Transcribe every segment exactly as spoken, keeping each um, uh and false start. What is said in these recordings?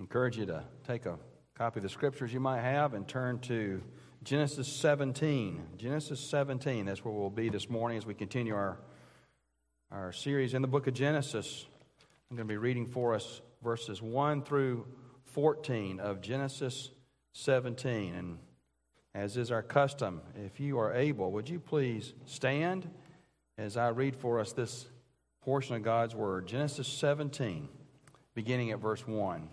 encourage you to take a copy of the scriptures you might have and turn to Genesis seventeen. Genesis seventeen, that's where we'll be this morning as we continue our, our series in the book of Genesis. I'm going to be reading for us verses one through fourteen of Genesis seventeen. And as is our custom, if you are able, would you please stand as I read for us this portion of God's Word. Genesis seventeen, beginning at verse one.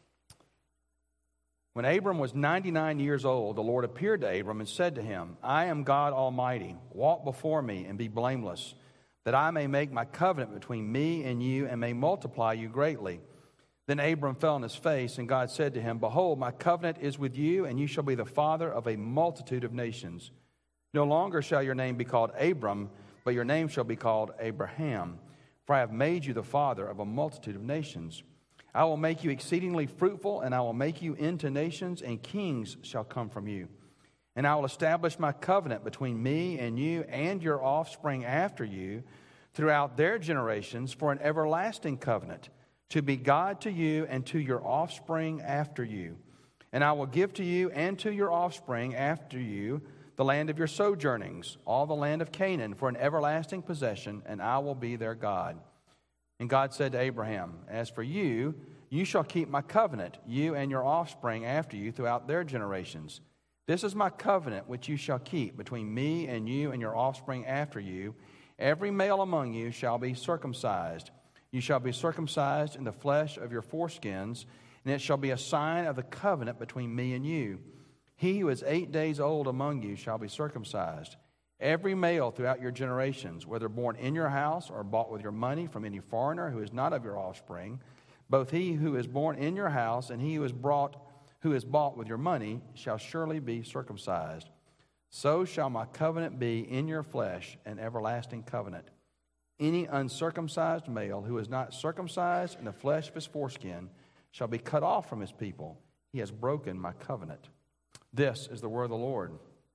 When Abram was ninety-nine years old, the Lord appeared to Abram and said to him, I am God Almighty. Walk before me and be blameless, that I may make my covenant between me and you and may multiply you greatly. Then Abram fell on his face, and God said to him, Behold, my covenant is with you, and you shall be the father of a multitude of nations. No longer shall your name be called Abram, but your name shall be called Abraham, for I have made you the father of a multitude of nations. I will make you exceedingly fruitful, and I will make you into nations, and kings shall come from you. And I will establish my covenant between me and you and your offspring after you throughout their generations for an everlasting covenant, to be God to you and to your offspring after you. And I will give to you and to your offspring after you the land of your sojournings, all the land of Canaan, for an everlasting possession, and I will be their God. And God said to Abraham, As for you, you shall keep my covenant, you and your offspring after you throughout their generations. This is my covenant which you shall keep between me and you and your offspring after you. Every male among you shall be circumcised. You shall be circumcised in the flesh of your foreskins, and it shall be a sign of the covenant between me and you. He who is eight days old among you shall be circumcised. Every male throughout your generations, whether born in your house or bought with your money from any foreigner who is not of your offspring, both he who is born in your house and he who is brought, who is bought with your money, shall surely be circumcised. So shall my covenant be in your flesh, an everlasting covenant. Any uncircumcised male who is not circumcised in the flesh of his foreskin shall be cut off from his people. He has broken my covenant. This is the word of the Lord.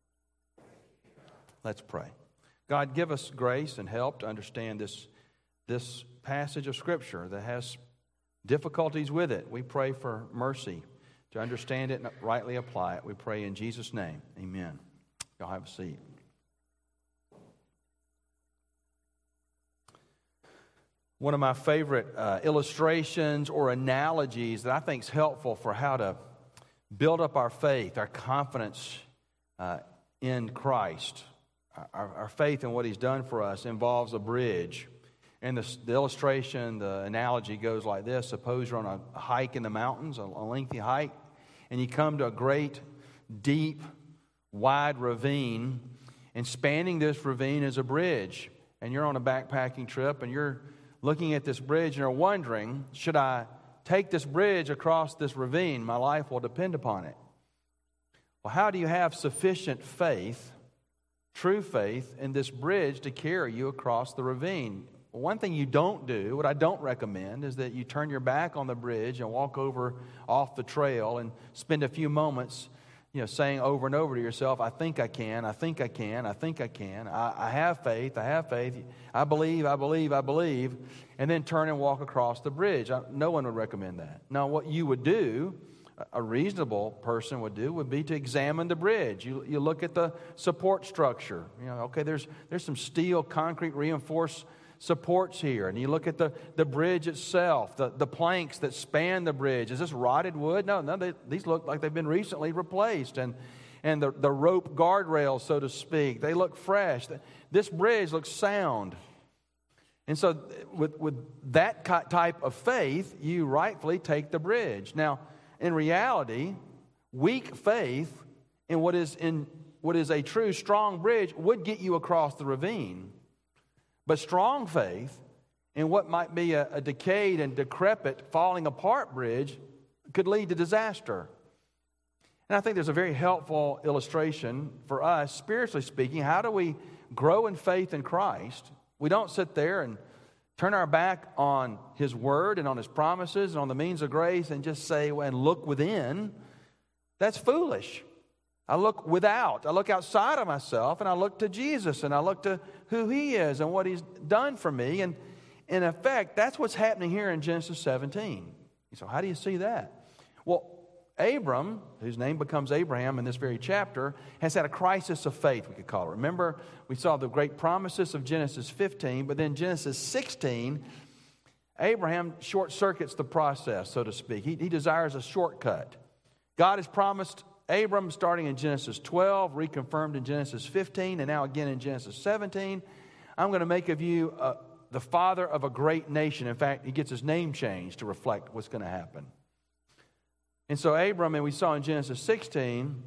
Let's pray. God, give us grace and help to understand this, this passage of Scripture that has difficulties with it. We pray for mercy to understand it and rightly apply it. We pray in Jesus' name. Amen. Y'all have a seat. One of my favorite uh, illustrations or analogies that I think is helpful for how to build up our faith, our confidence uh, in Christ. Our, our faith in what He's done for us involves a bridge. And the, the illustration, the analogy goes like this. Suppose you're on a hike in the mountains, a, a lengthy hike, and you come to a great, deep, wide ravine, and spanning this ravine is a bridge. And you're on a backpacking trip, and you're looking at this bridge, and you're wondering, should I take this bridge across this ravine? My life will depend upon it. Well, how do you have sufficient faith, true faith, in this bridge to carry you across the ravine? Well, one thing you don't do, what I don't recommend, is that you turn your back on the bridge and walk over off the trail and spend a few moments, you know, saying over and over to yourself, I think I can, I think I can, I think I can, I, I have faith, I have faith, I believe, I believe, I believe, and then turn and walk across the bridge. I, no one would recommend that. Now, what you would do, a reasonable person would do, would be to examine the bridge. You, you look at the support structure. You know, okay, there's there's some steel, concrete, reinforced supports here. And you look at the, the bridge itself, the, the planks that span the bridge. Is this rotted wood? No, no, they, these look like they've been recently replaced. And, and the, the rope guardrails, so to speak, they look fresh. This bridge looks sound. And so with, with that type of faith, you rightfully take the bridge. Now, in reality, weak faith in what is in what is a true strong bridge would get you across the ravine. But strong faith in what might be a, a decayed and decrepit, falling apart bridge could lead to disaster. And I think there's a very helpful illustration for us, spiritually speaking. How do we grow in faith in Christ? We don't sit there and turn our back on His Word and on His promises and on the means of grace and just say, well, and look within. That's foolish. I look without. I look outside of myself and I look to Jesus and I look to who He is and what He's done for me. And in effect, that's what's happening here in Genesis seventeen. So how do you see that? Well, Abram, whose name becomes Abraham in this very chapter, has had a crisis of faith, we could call it. Remember, we saw the great promises of Genesis fifteen, but then Genesis sixteen, Abraham short-circuits the process, so to speak. He, he desires a shortcut. God has promised Abram, starting in Genesis twelve, reconfirmed in Genesis fifteen, and now again in Genesis seventeen, I'm going to make of you uh, the father of a great nation. In fact, he gets his name changed to reflect what's going to happen. And so Abram, and we saw in Genesis sixteen,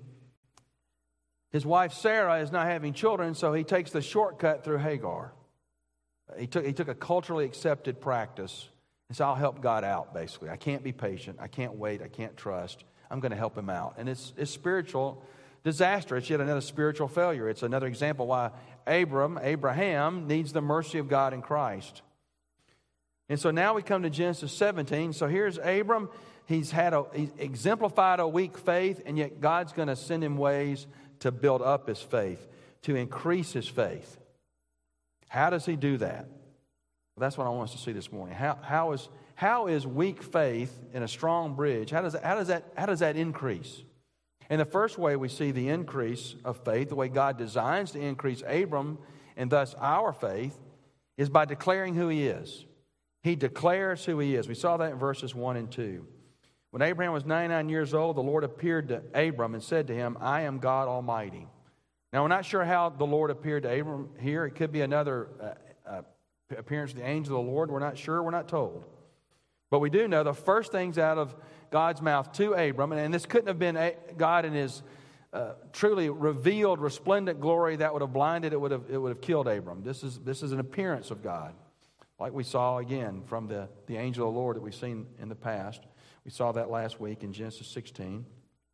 his wife Sarah is not having children, so he takes the shortcut through Hagar. He took, he took a culturally accepted practice, and so I'll help God out, basically. I can't be patient. I can't wait. I can't trust. I'm going to help him out. And it's, it's spiritual disaster. It's yet another spiritual failure. It's another example why Abram, Abraham, needs the mercy of God in Christ. And so now we come to Genesis seventeen. So here's Abram. He's had a, he's exemplified a weak faith, and yet God's going to send him ways to build up his faith, to increase his faith. How does he do that? Well, that's what I want us to see this morning. How, how is how is weak faith in a strong bridge? How does how does that how does that increase? And the first way we see the increase of faith, the way God designs to increase Abram and thus our faith, is by declaring who he is. He declares who he is. We saw that in verses one and two. When Abraham was ninety-nine years old, the Lord appeared to Abram and said to him, I am God Almighty. Now, we're not sure how the Lord appeared to Abram here. It could be another uh, uh, appearance of the angel of the Lord. We're not sure. We're not told. But we do know the first things out of God's mouth to Abram, and this couldn't have been God in his uh, truly revealed, resplendent glory that would have blinded, it would have, it would have killed Abram. This is, this is an appearance of God, like we saw again from the, the angel of the Lord that we've seen in the past. We saw that last week in Genesis sixteen.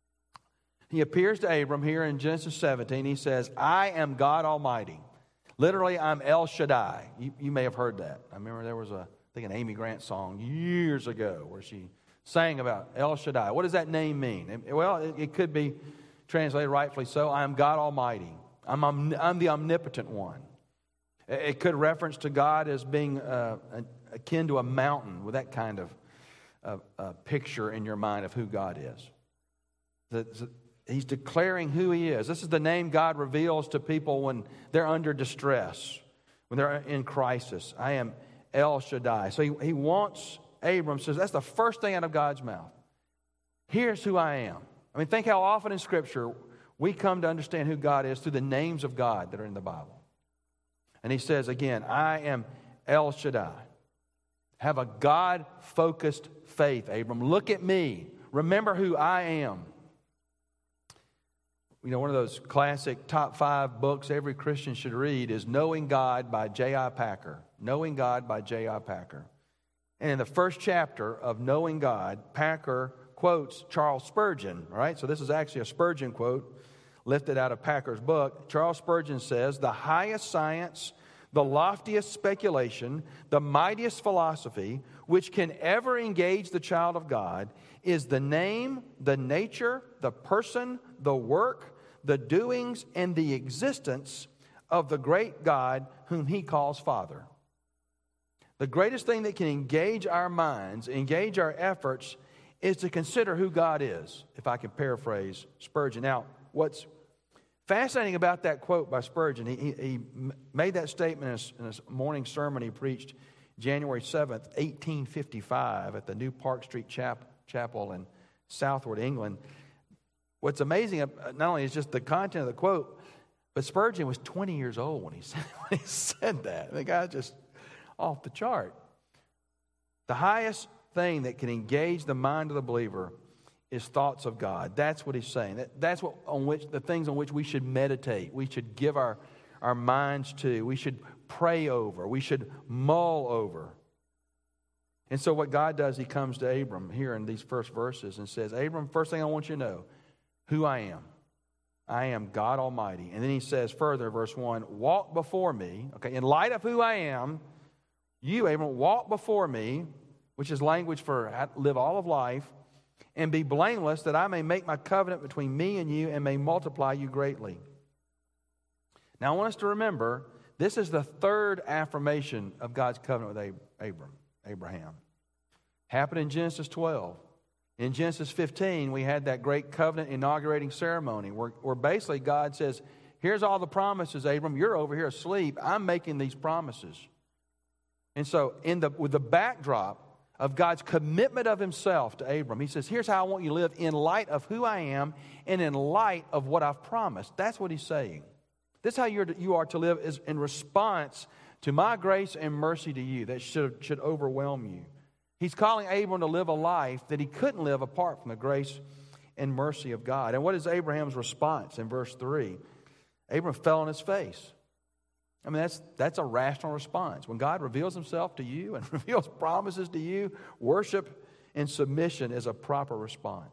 He appears to Abram here in Genesis seventeen. He says, I am God Almighty. Literally, I'm El Shaddai. You, you may have heard that. I remember there was a, I think an Amy Grant song years ago where she sang about El Shaddai. What does that name mean? Well, it, it could be translated rightfully so. I am God Almighty. I'm, I'm, I'm the omnipotent one. It could reference to God as being uh, akin to a mountain, with that kind of uh, uh, picture in your mind of who God is. The, the, he's declaring who he is. This is the name God reveals to people when they're under distress, when they're in crisis. I am El Shaddai. So he, he wants, Abram says, that's the first thing out of God's mouth. Here's who I am. I mean, think how often in Scripture we come to understand who God is through the names of God that are in the Bible. And he says again, I am El Shaddai. Have a God-focused faith, Abram. Look at me. Remember who I am. You know, one of those classic top five books every Christian should read is Knowing God by J I Packer. Knowing God by J I Packer. And in the first chapter of Knowing God, Packer quotes Charles Spurgeon. All right, so this is actually a Spurgeon quote lifted out of Packer's book. Charles Spurgeon says, the highest science, the loftiest speculation, the mightiest philosophy which can ever engage the child of God is the name, the nature, the person, the work, the doings, and the existence of the great God whom he calls Father. The greatest thing that can engage our minds, engage our efforts, is to consider who God is, if I can paraphrase Spurgeon. Now, what's fascinating about that quote by Spurgeon, he, he, he made that statement in his, in his morning sermon he preached January seventh, eighteen fifty-five at the New Park Street Chap, Chapel in Southward, England. What's amazing, not only is just the content of the quote, but Spurgeon was twenty years old when he said, when he said that. The guy's just off the chart. The highest thing that can engage the mind of the believer is thoughts of God. That's what he's saying. That, that's what on which the things on which we should meditate. We should give our, our minds to. We should pray over. We should mull over. And so what God does, he comes to Abram here in these first verses and says, Abram, first thing I want you to know, who I am. I am God Almighty. And then he says further, verse one, walk before me. Okay, in light of who I am, you, Abram, walk before me, which is language for live all of life, and be blameless, that I may make my covenant between me and you and may multiply you greatly. Now, I want us to remember, this is the third affirmation of God's covenant with Abram, Abraham. Happened in Genesis twelve. In Genesis fifteen, we had that great covenant inaugurating ceremony where, where basically God says, here's all the promises, Abram. You're over here asleep. I'm making these promises. And so in the, with the backdrop of God's commitment of himself to Abram, he says, here's how I want you to live in light of who I am and in light of what I've promised. That's what he's saying. This is how you're to, you are to live is in response to my grace and mercy to you that should, should overwhelm you. He's calling Abram to live a life that he couldn't live apart from the grace and mercy of God. And what is Abraham's response in verse three? Abram fell on his face. I mean, that's, that's a rational response. When God reveals himself to you and reveals promises to you, worship and submission is a proper response.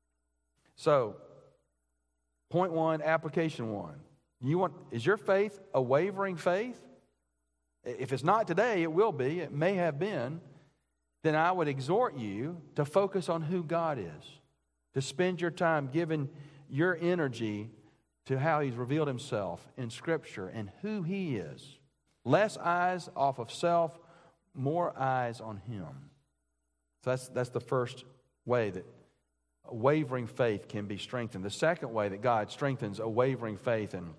So, point one, application one. You want, is your faith a wavering faith? If it's not today, it will be. It may have been. Then I would exhort you to focus on who God is, to spend your time giving your energy to how he's revealed himself in Scripture and who he is. Less eyes off of self, more eyes on him. So that's, that's the first way that a wavering faith can be strengthened. The second way that God strengthens a wavering faith in,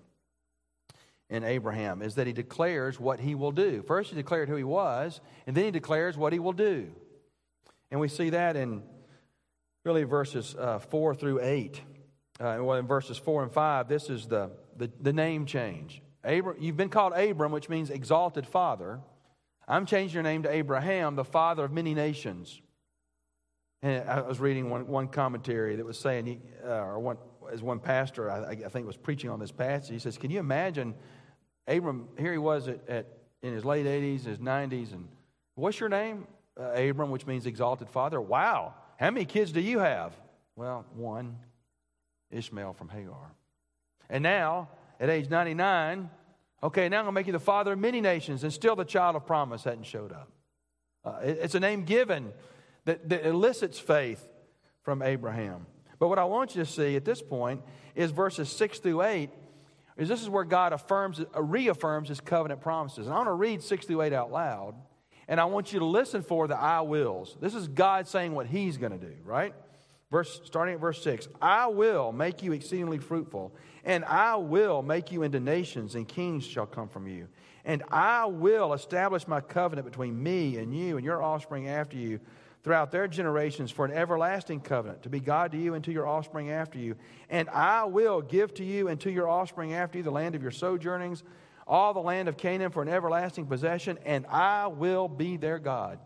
in Abraham is that he declares what he will do. First he declared who he was, and then he declares what he will do. And we see that in really verses uh, four through eight. Uh, well, in verses four and five, this is the, the, the name change. Abram, you've been called Abram, which means exalted father. I'm changing your name to Abraham, the father of many nations. And I was reading one, one commentary that was saying, uh, or one, as one pastor, I, I think was preaching on this passage, he says, can you imagine Abram, here he was at, at in his late eighties, his nineties, and what's your name? Uh, Abram, which means exalted father. Wow, how many kids do you have? Well, one, Ishmael from Hagar. And now, at age ninety-nine, okay, now I'm going to make you the father of many nations, and still the child of promise hadn't showed up. Uh, it, it's a name given that, that elicits faith from Abraham. But what I want you to see at this point is verses six through eight, is this is where God affirms, uh, reaffirms his covenant promises. And I want to read six through eight out loud, and I want you to listen for the I wills. This is God saying what he's going to do, right? Verse, starting at verse six, I will make you exceedingly fruitful, and I will make you into nations, and kings shall come from you. And I will establish my covenant between me and you and your offspring after you throughout their generations for an everlasting covenant, to be God to you and to your offspring after you. And I will give to you and to your offspring after you the land of your sojournings, all the land of Canaan for an everlasting possession, and I will be their God.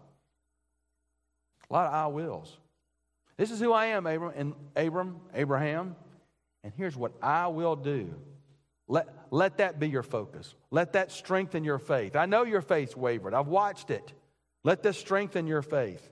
A lot of I wills. This is who I am, Abram, and Abram, Abraham, and here's what I will do. Let, let that be your focus. Let that strengthen your faith. I know your faith's wavered. I've watched it. Let this strengthen your faith.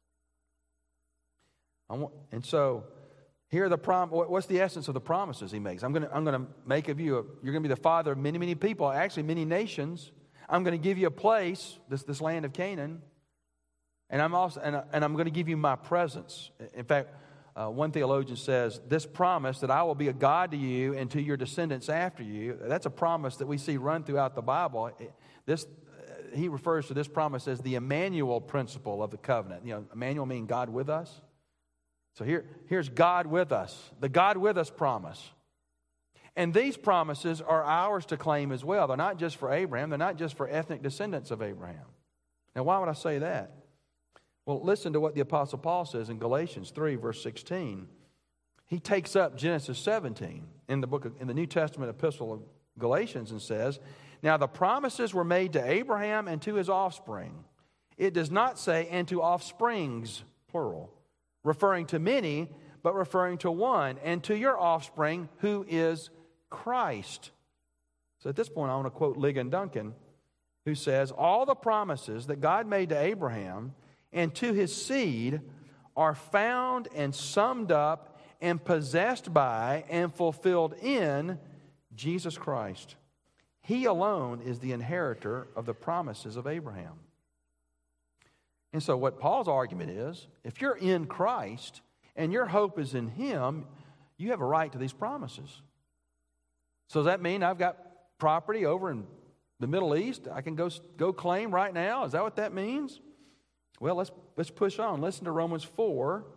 I want, and so, here are the prom. What's the essence of the promises he makes? I'm going to I'm going to make of you. A, you're going to be the father of many, many people. Actually, many nations. I'm going to give you a place, this this land of Canaan, and I'm also and, and I'm going to give you my presence. In fact, uh, one theologian says this promise that I will be a God to you and to your descendants after you. That's a promise that we see run throughout the Bible. This uh, he refers to this promise as the Emmanuel principle of the covenant. You know, Emmanuel meaning God with us. So here, here's God with us, the God with us promise. And these promises are ours to claim as well. They're not just for Abraham. They're not just for ethnic descendants of Abraham. Now, why would I say that? Well, listen to what the Apostle Paul says in Galatians three, verse sixteen. He takes up Genesis seventeen in the book of, in the New Testament epistle of Galatians and says, now the promises were made to Abraham and to his offspring. It does not say, and to offsprings, plural, referring to many, but referring to one, and to your offspring, who is Christ. So at this point, I want to quote Ligon Duncan, who says, all the promises that God made to Abraham and to his seed are found and summed up and possessed by and fulfilled in Jesus Christ. He alone is the inheritor of the promises of Abraham. And so what Paul's argument is, if you're in Christ and your hope is in him, you have a right to these promises. So does that mean I've got property over in the Middle East I can go, go claim right now? Is that what that means? Well, let's, let's push on. Listen to Romans four,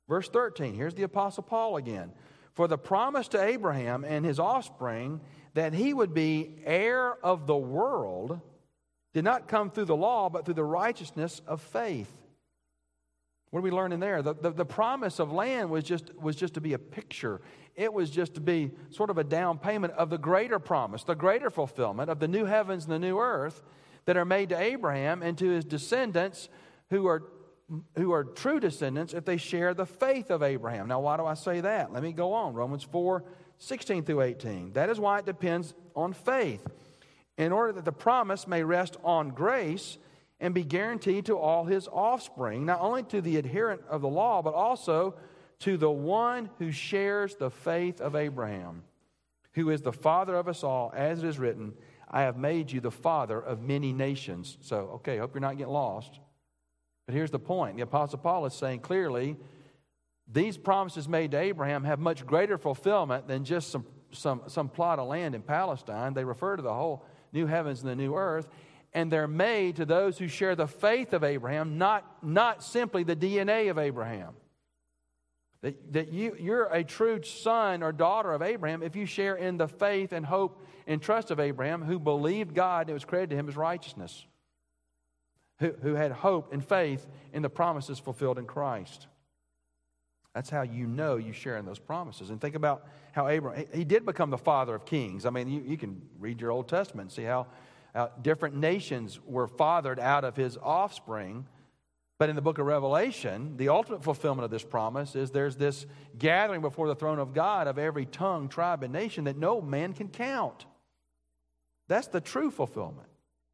Verse thirteen, here's the Apostle Paul again. For the promise to Abraham and his offspring that he would be heir of the world did not come through the law, but through the righteousness of faith. What are we learning there? The, the, the promise of land was just, was just to be a picture. It was just to be sort of a down payment of the greater promise, the greater fulfillment of the new heavens and the new earth that are made to Abraham and to his descendants who are, who are true descendants if they share the faith of Abraham. Now, why do I say that? Let me go on. Romans four, sixteen through eighteen. That is why it depends on faith, in order that the promise may rest on grace and be guaranteed to all his offspring, not only to the adherent of the law, but also to the one who shares the faith of Abraham, who is the father of us all, as it is written, I have made you the father of many nations. So, okay, hope you're not getting lost. But here's the point. The Apostle Paul is saying clearly, these promises made to Abraham have much greater fulfillment than just some, some, some plot of land in Palestine. They refer to the whole new heavens and the new earth. And they're made to those who share the faith of Abraham, not, not simply the D N A of Abraham. That, that you, you're a true son or daughter of Abraham if you share in the faith and hope and trust of Abraham, who believed God and it was credited to him as righteousness, who, who had hope and faith in the promises fulfilled in Christ. That's how you know you share in those promises. And think about how Abraham, he did become the father of kings. I mean, you, you can read your Old Testament and see how Uh, different nations were fathered out of his offspring. But in the book of Revelation, the ultimate fulfillment of this promise is there's this gathering before the throne of God of every tongue, tribe, and nation that no man can count. That's the true fulfillment.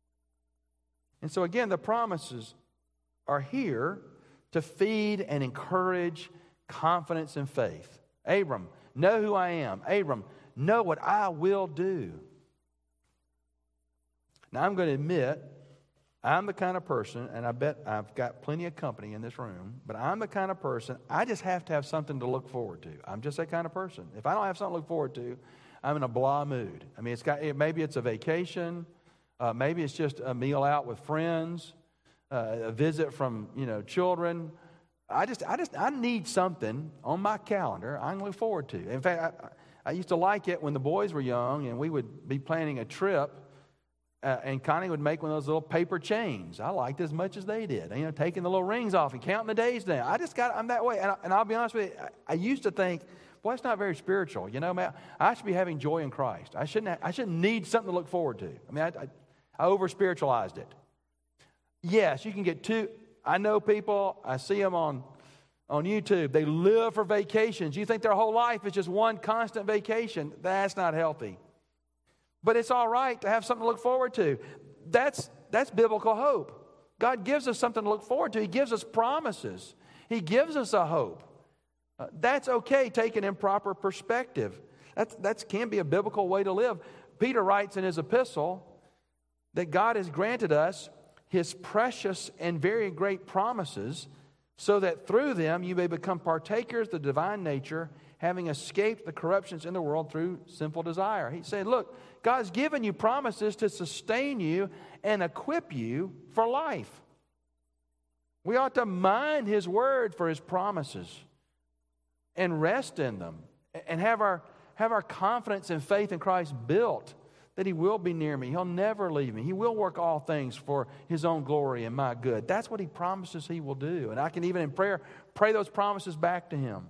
And so again, the promises are here to feed and encourage confidence and faith. Abram, know who I am. Abram, know what I will do. Now, I'm going to admit, I'm the kind of person, and I bet I've got plenty of company in this room, but I'm the kind of person, I just have to have something to look forward to. I'm just that kind of person. If I don't have something to look forward to, I'm in a blah mood. I mean, it's got it, maybe it's a vacation, uh, maybe it's just a meal out with friends, uh, a visit from, you know, children. I just, I just, I need something on my calendar I can look forward to. In fact, I, I used to like it when the boys were young, and we would be planning a trip. Uh, and Connie would make one of those little paper chains. I liked it as much as they did. You know, taking the little rings off and counting the days down. I just got, I'm that way. And, I, and I'll be honest with you, I, I used to think, boy, it's not very spiritual. You know, man, I should be having joy in Christ. I shouldn't, have, I shouldn't need something to look forward to. I mean, I, I, I over-spiritualized it. Yes, you can get too, I know people, I see them on, on YouTube. They live for vacations. You think their whole life is just one constant vacation. That's not healthy. But it's all right to have something to look forward to. That's, that's biblical hope. God gives us something to look forward to. He gives us promises. He gives us a hope. Uh, that's okay taken in proper perspective. That that's, can be a biblical way to live. Peter writes in his epistle that God has granted us His precious and very great promises so that through them you may become partakers of the divine nature, having escaped the corruptions in the world through sinful desire. He said, look, God's given you promises to sustain you and equip you for life. We ought to mind His word for His promises and rest in them and have our, have our confidence and faith in Christ built that He will be near me. He'll never leave me. He will work all things for His own glory and my good. That's what He promises He will do. And I can even in prayer pray those promises back to Him.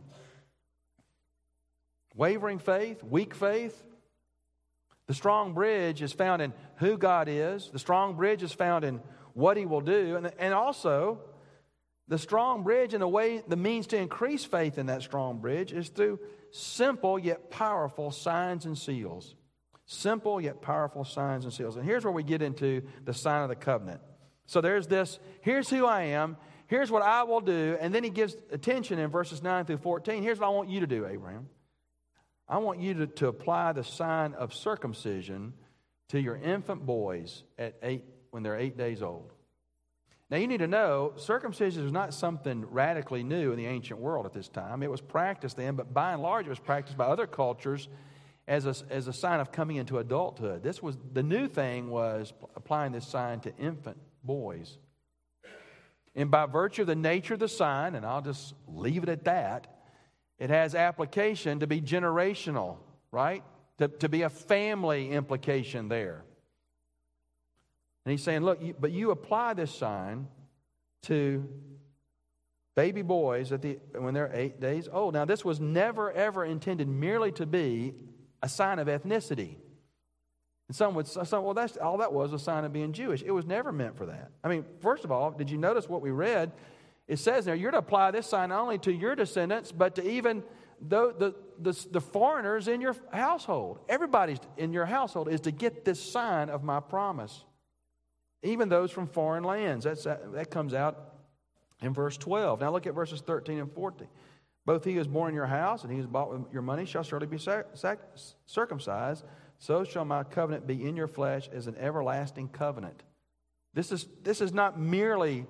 Wavering faith, weak faith. The strong bridge is found in who God is. The strong bridge is found in what He will do. And, and also, the strong bridge and the way, the means to increase faith in that strong bridge is through simple yet powerful signs and seals. Simple yet powerful signs and seals. And here's where we get into the sign of the covenant. So there's this, here's who I am, here's what I will do, and then He gives attention in verses nine through fourteen. Here's what I want you to do, Abraham. I want you to, to apply the sign of circumcision to your infant boys at eight when they're eight days old. Now you need to know, circumcision is not something radically new in the ancient world at this time. It was practiced then, but by and large it was practiced by other cultures as a, as a sign of coming into adulthood. This was, the new thing was applying this sign to infant boys. And by virtue of the nature of the sign, and I'll just leave it at that, it has application to be generational, right? To, to be a family implication there. And he's saying, look, you, but you apply this sign to baby boys at the when they're eight days old. Now, this was never, ever intended merely to be a sign of ethnicity. And some would say, well, that's all that was, a sign of being Jewish. It was never meant for that. I mean, first of all, did you notice what we read? It says there, you're to apply this sign not only to your descendants, but to even the, the, the, the foreigners in your household. Everybody in your household is to get this sign of my promise. Even those from foreign lands. That's, that comes out in verse twelve. Now look at verses thirteen and fourteen. Both he who is born in your house and he who is bought with your money shall surely be sac- sac- circumcised. So shall my covenant be in your flesh as an everlasting covenant. This is, this is not merely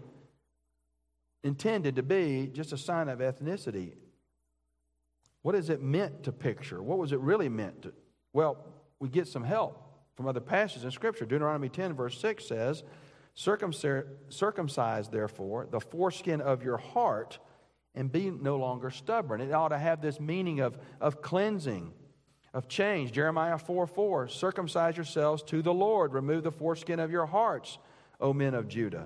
intended to be just a sign of ethnicity. What is it meant to picture? What was it really meant to? Well, we get some help from other passages in Scripture. Deuteronomy ten, verse six says, Circumcise, circumcise, therefore, the foreskin of your heart, and be no longer stubborn. It ought to have this meaning of, of cleansing, of change. Jeremiah four four, circumcise yourselves to the Lord. Remove the foreskin of your hearts, O men of Judah.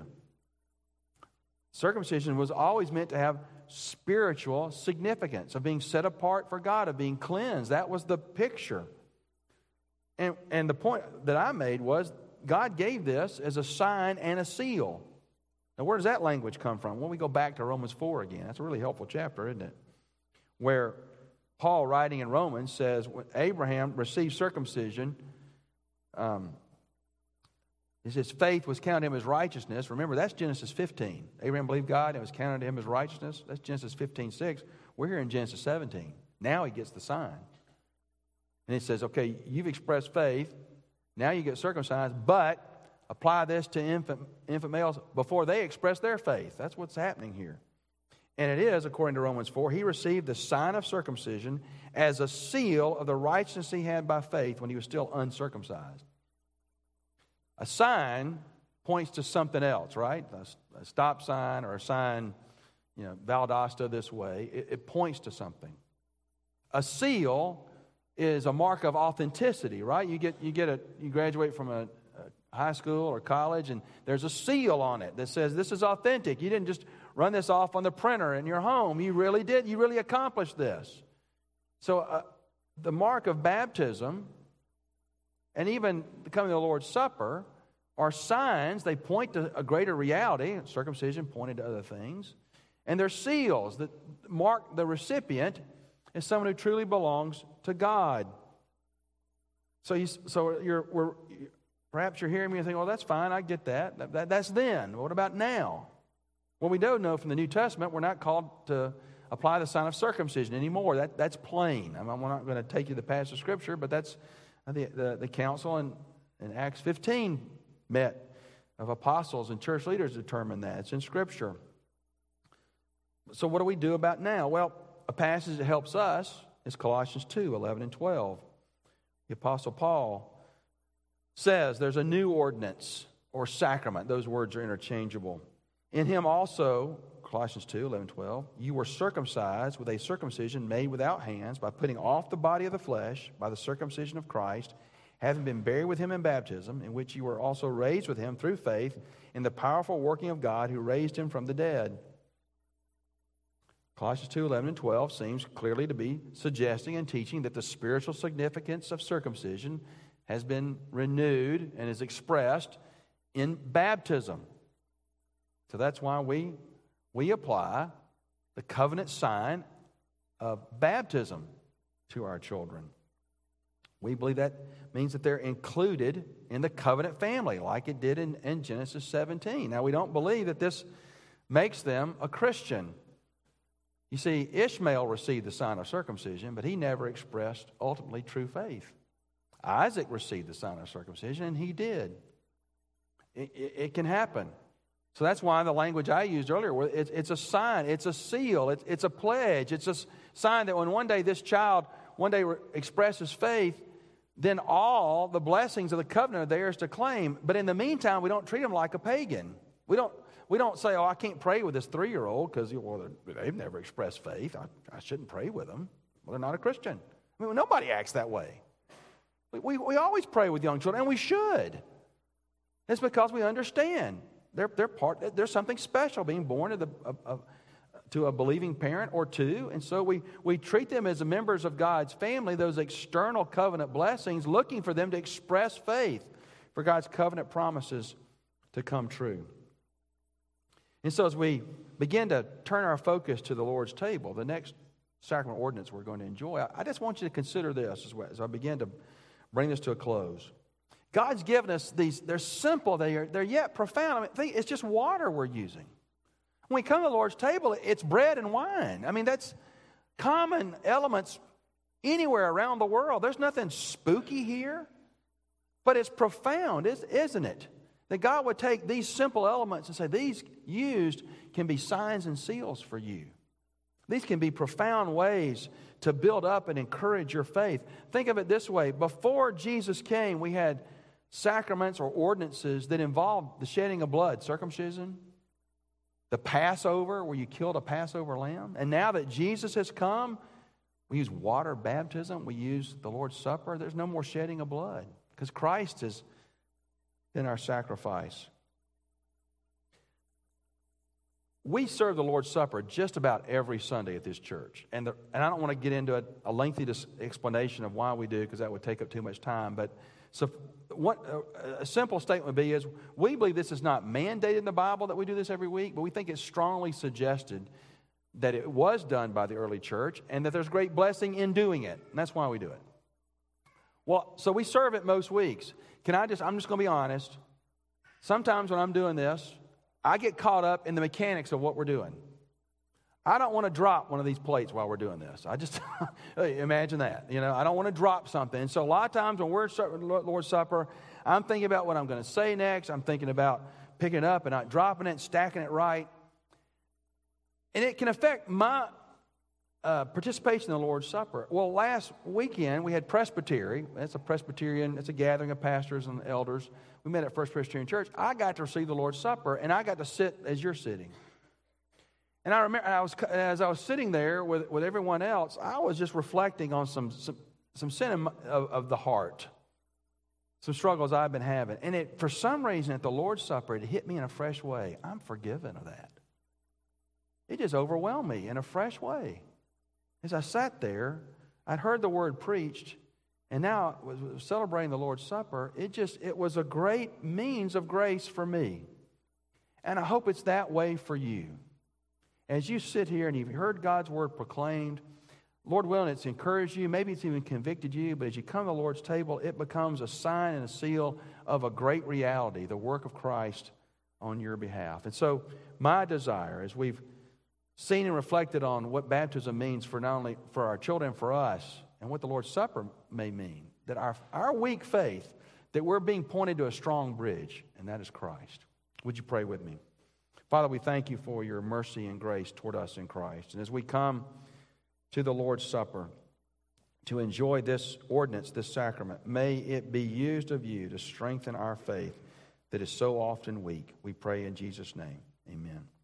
Circumcision was always meant to have spiritual significance, of being set apart for God, of being cleansed. That was the picture. And, and the point that I made was God gave this as a sign and a seal. Now, where does that language come from? Well, we go back to Romans four again. That's a really helpful chapter, isn't it? Where Paul, writing in Romans, says when Abraham received circumcision, um, he says faith was counted to him as righteousness. Remember, that's Genesis fifteen. Abraham believed God and it was counted to him as righteousness. That's Genesis fifteen six. We're here in Genesis seventeen. Now he gets the sign. And it says, okay, you've expressed faith. Now you get circumcised, but apply this to infant, infant males before they express their faith. That's what's happening here. And it is, according to Romans four, he received the sign of circumcision as a seal of the righteousness he had by faith when he was still uncircumcised. A sign points to something else, right? A, a stop sign or a sign, you know, Valdosta this way. It, it points to something. A seal is a mark of authenticity, right? You get you get a you graduate from a, a high school or college, and there's a seal on it that says this is authentic. You didn't just run this off on the printer in your home. You really did. You really accomplished this. So uh, the mark of baptism and even the coming of the Lord's Supper are signs. They point to a greater reality. Circumcision pointed to other things. And they're seals that mark the recipient as someone who truly belongs to God. So, you, so you're, we're, perhaps you're hearing me and thinking, well, that's fine. I get that. that, that that's then. What about now? Well, we do know from the New Testament we're not called to apply the sign of circumcision anymore. That, that's plain. I'm, I'm not going to take you to the passage of Scripture, but that's the, the, the council in, in Acts fifteen met of apostles and church leaders determined that. It's in Scripture. So what do we do about now? Well, a passage that helps us is Colossians two, eleven and twelve. The Apostle Paul says there's a new ordinance or sacrament. Those words are interchangeable. In him also, Colossians two, eleven, twelve, you were circumcised with a circumcision made without hands by putting off the body of the flesh by the circumcision of Christ, having been buried with him in baptism, in which you were also raised with him through faith in the powerful working of God who raised him from the dead. Colossians two, eleven, and twelve seems clearly to be suggesting and teaching that the spiritual significance of circumcision has been renewed and is expressed in baptism. So that's why we, we apply the covenant sign of baptism to our children. We believe that means that they're included in the covenant family like it did in, in Genesis seventeen. Now, we don't believe that this makes them a Christian. You see, Ishmael received the sign of circumcision, but he never expressed ultimately true faith. Isaac received the sign of circumcision, and he did. It, it, it can happen. So that's why the language I used earlier, it's, it's a sign, it's a seal, it's, it's a pledge, it's a sign that when one day this child one day expresses faith, then all the blessings of the covenant are theirs to claim. But in the meantime, we don't treat them like a pagan. We don't, we don't say, oh, I can't pray with this three-year-old because, well, they've never expressed faith. I, I shouldn't pray with them. Well, they're not a Christian. I mean, nobody acts that way. We, we, we always pray with young children, and we should. It's because we understand they're, they're part, there's something special being born to, the, of, of, to a believing parent or two. And so we, we treat them as members of God's family, those external covenant blessings, looking for them to express faith for God's covenant promises to come true. And so as we begin to turn our focus to the Lord's table, the next sacrament ordinance we're going to enjoy, I, I just want you to consider this as, well, as I begin to bring this to a close. God's given us these, they're simple, they are, they're yet profound. I mean, think, it's just water we're using. When we come to the Lord's table, it's bread and wine. I mean, that's common elements anywhere around the world. There's nothing spooky here, but it's profound, isn't it? That God would take these simple elements and say, these used can be signs and seals for you. These can be profound ways to build up and encourage your faith. Think of it this way. Before Jesus came, we had sacraments or ordinances that involved the shedding of blood, circumcision, the Passover, where you killed a Passover lamb. And now that Jesus has come, we use water baptism. We use the Lord's Supper. There's no more shedding of blood because Christ is in our sacrifice. We serve the Lord's Supper just about every Sunday at this church. And, the, and I don't want to get into a, a lengthy dis- explanation of why we do, because that would take up too much time. But so what a simple statement would be is, we believe this is not mandated in the Bible that we do this every week, but we think it's strongly suggested that it was done by the early church and that there's great blessing in doing it. And that's why we do it. Well, so we serve it most weeks. Can I just, I'm just going to be honest. Sometimes when I'm doing this, I get caught up in the mechanics of what we're doing. I don't want to drop one of these plates while we're doing this. I just, imagine that. You know, I don't want to drop something. And so a lot of times when we're at Lord's Supper, I'm thinking about what I'm going to say next. I'm thinking about picking it up and not dropping it, stacking it right. And it can affect my uh, participation in the Lord's Supper. Well, last weekend we had Presbytery. That's a Presbyterian, it's a gathering of pastors and elders. We met at First Presbyterian Church. I got to receive the Lord's Supper, and I got to sit as you're sitting. And I remember, I was, as I was sitting there with, with everyone else, I was just reflecting on some some, some sin of, of the heart, some struggles I've been having. And it, for some reason, at the Lord's Supper, it hit me in a fresh way. I'm forgiven of that. It just overwhelmed me in a fresh way. As I sat there, I'd heard the word preached, and now was celebrating the Lord's Supper. It just, it was a great means of grace for me. And I hope it's that way for you. As you sit here and you've heard God's word proclaimed, Lord willing, it's encouraged you. Maybe it's even convicted you. But as you come to the Lord's table, it becomes a sign and a seal of a great reality, the work of Christ on your behalf. And so my desire, as we've seen and reflected on what baptism means for not only for our children, for us, and what the Lord's Supper may mean, that our, our weak faith, that we're being pointed to a strong bridge, and that is Christ. Would you pray with me? Father, we thank you for your mercy and grace toward us in Christ. And as we come to the Lord's Supper to enjoy this ordinance, this sacrament, may it be used of you to strengthen our faith that is so often weak. We pray in Jesus' name. Amen.